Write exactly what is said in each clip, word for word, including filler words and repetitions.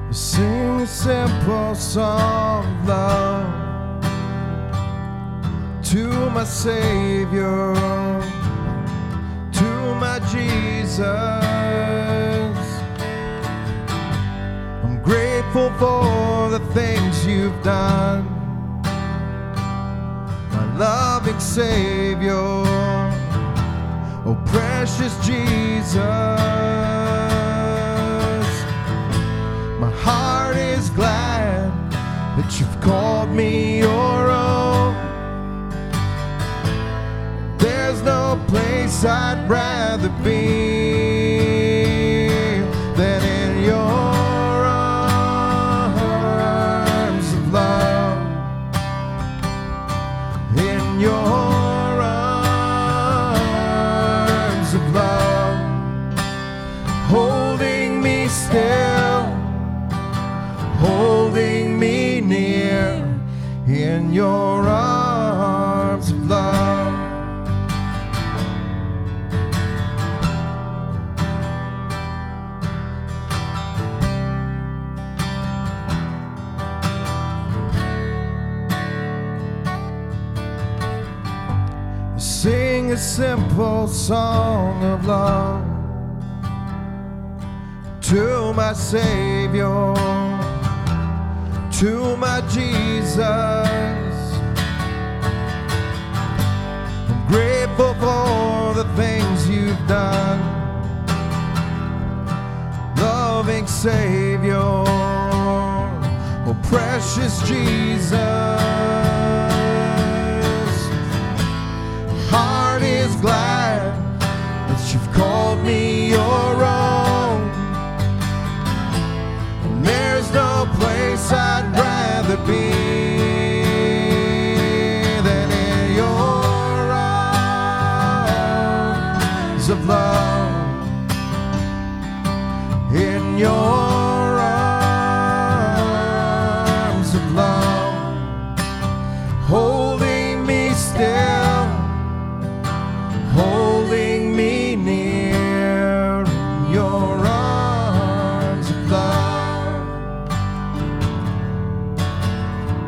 Sing a simple song of love to my Savior, to my Jesus. I'm grateful for the things you've done, my loving Savior, oh precious Jesus. My heart is glad that you've called me your own. There's no place I'd rather be than in your arms of love. In your arms of love, holding me still, holding me near, in your arms of love. Sing a simple song of love to my Savior, to my Jesus. I'm grateful for the things you've done, loving Savior, oh precious Jesus. Heart is glad that you've called me your own. And there's no place I'd rather be than in your arms of love. In your arms of love, holding me still, holding me near, in your arms of love.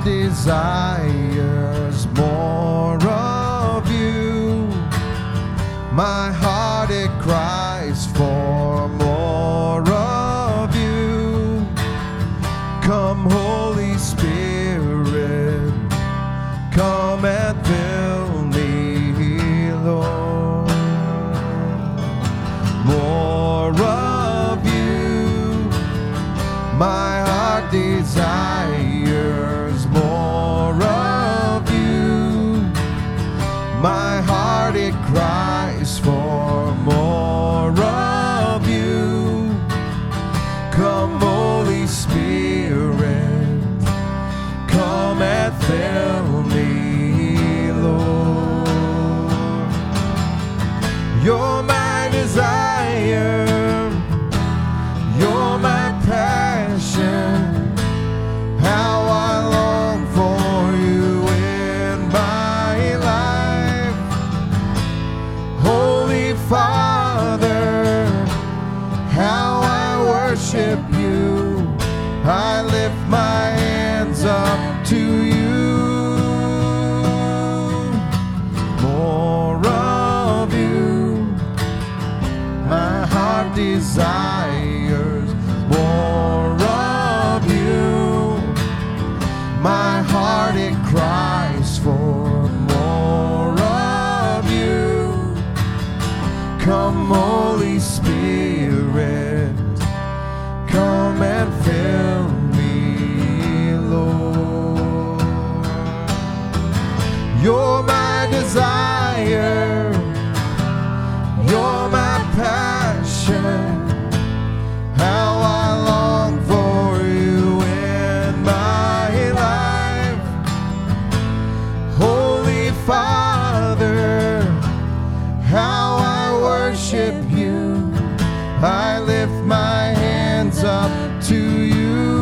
desires more of you. My heart, it cries for more of you. Come, Holy Spirit, come and fill me, Lord. More of you. My heart desires more of you. My heart, it cries for more of you. Come, Holy Spirit, come and fill me, Lord. You're my desire, you're my passion. How I long for you in my life. Holy Father, how I worship you. I lift my hands up to you. More of you. My heart desires more of you. My heart, it cries for more of you. Come, Holy Spirit, come and fill me, Lord. You're my desire, you're my passion. How I long for you in my life. Holy Father, how I worship you. I lift my hands up to you.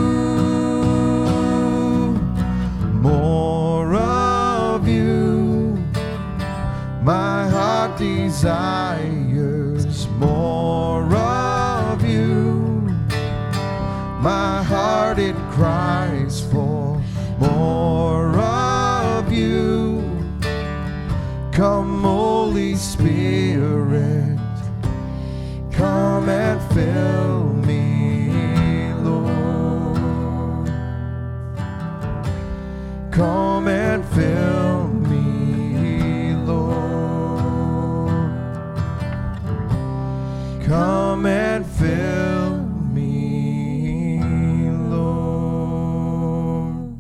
More of you. My heart desires more of you. My heart, it cries for more of you. Come, Holy Spirit, come and fill me, Lord. Come and fill me, Lord. Come and fill me, Lord.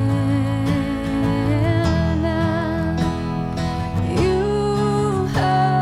You have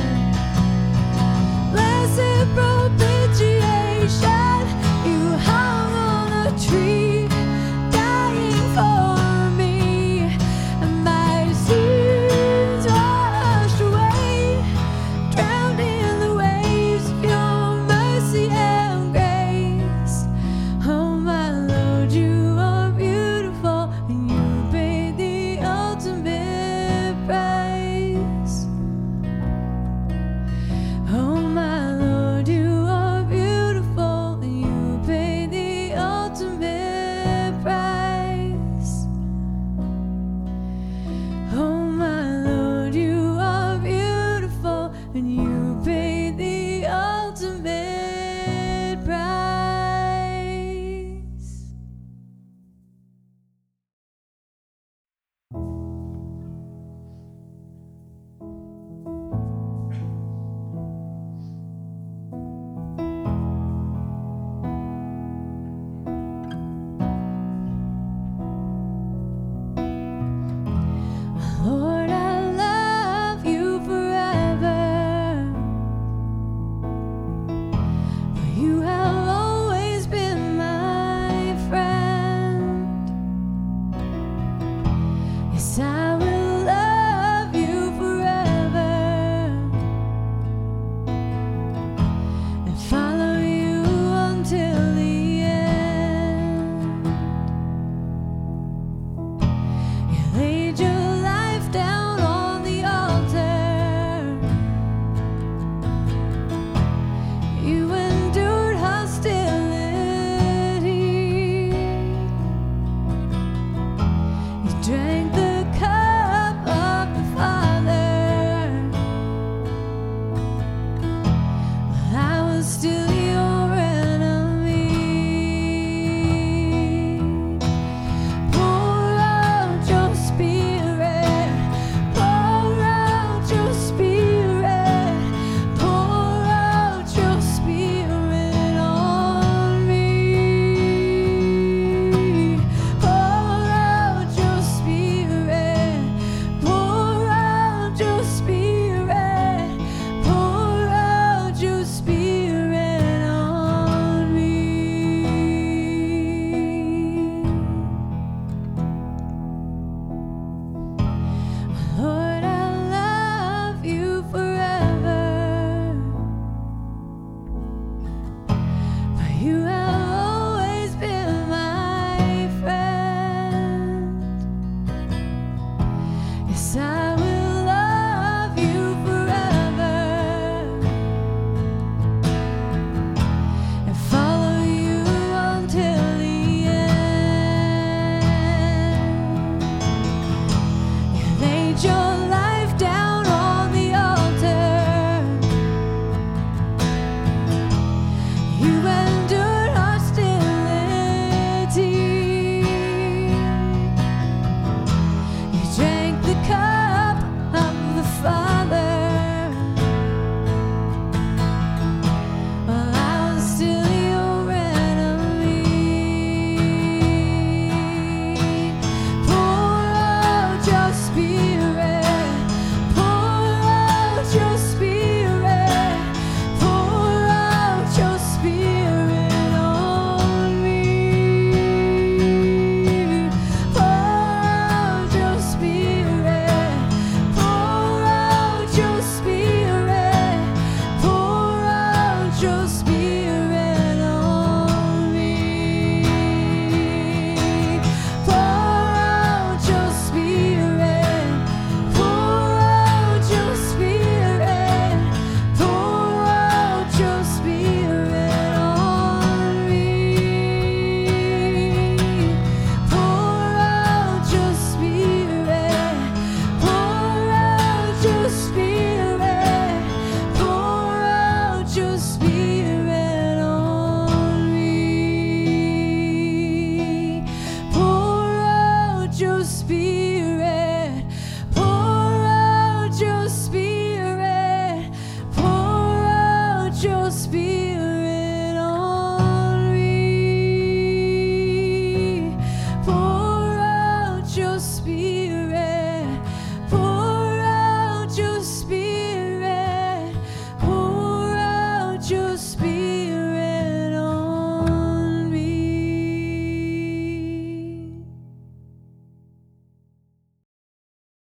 land.